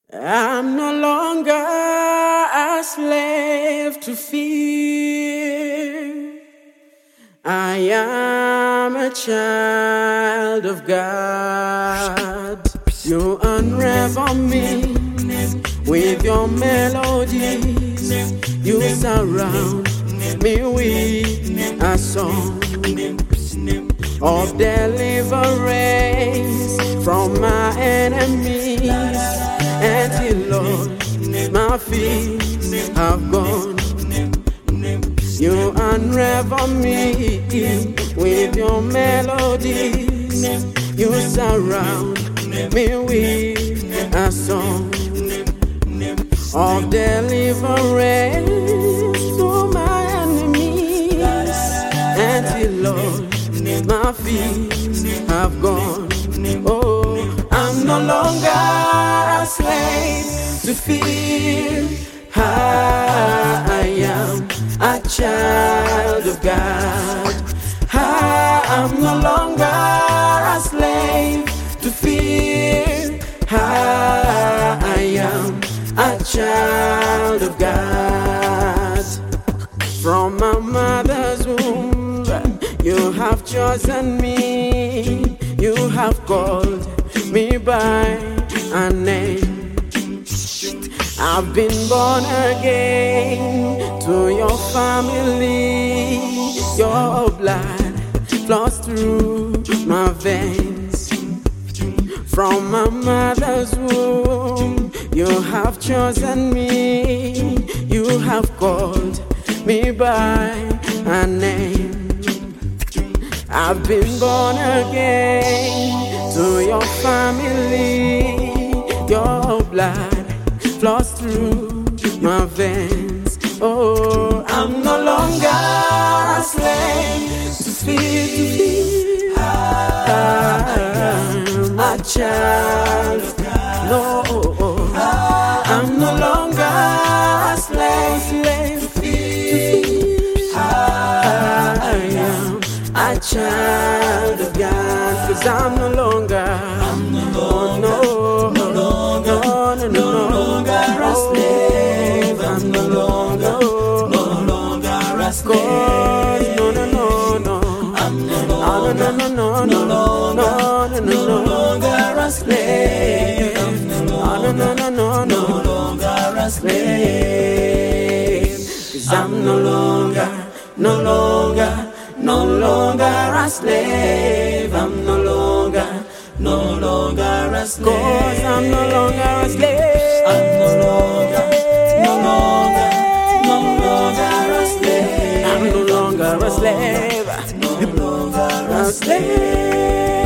I'm no longer a slave to fear. I am a child of God. You unravel me with your melodies. You surround me with a song of deliverance from my enemies. Until Lord, my fears have gone. You unravel me with your melodies. You surround me with a song of deliverance to my enemies. Until Lord, my fears have gone. Oh, I'm no longer a slave to fear. I am a child of God. I'm no longer a slave to fear. I am a child of God. From my mother's womb, you have chosen me. You have called me by a name. I've been born again to your family. Your blood flows through my veins. From my mother's womb, you have chosen me. You have called me by a name. I've been born again to your family. Your blood flows through my veins. Oh, I'm no longer a slave to fear. I'm a child of God. No, I'm no longer a slave to fear. I am a child of God, 'cause I'm no longer a slave. I'm no longer a slave. I'm no longer a slave. No longer a slave. 'Cause I'm no longer a slave. I'm no longer a slave. 'Cause I'm no longer a slave. I'm no longer a slave. I'm no longer a slave. No longer a slave.